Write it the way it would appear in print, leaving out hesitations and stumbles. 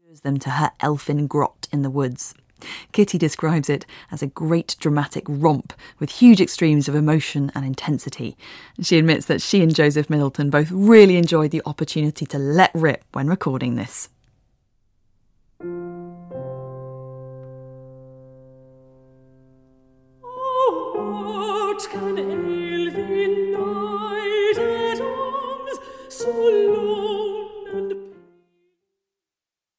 them to her elfin grot in the woods. Kitty describes it as a great dramatic romp with huge extremes of emotion and intensity. She admits that she and Joseph Middleton both really enjoyed the opportunity to let rip when recording this.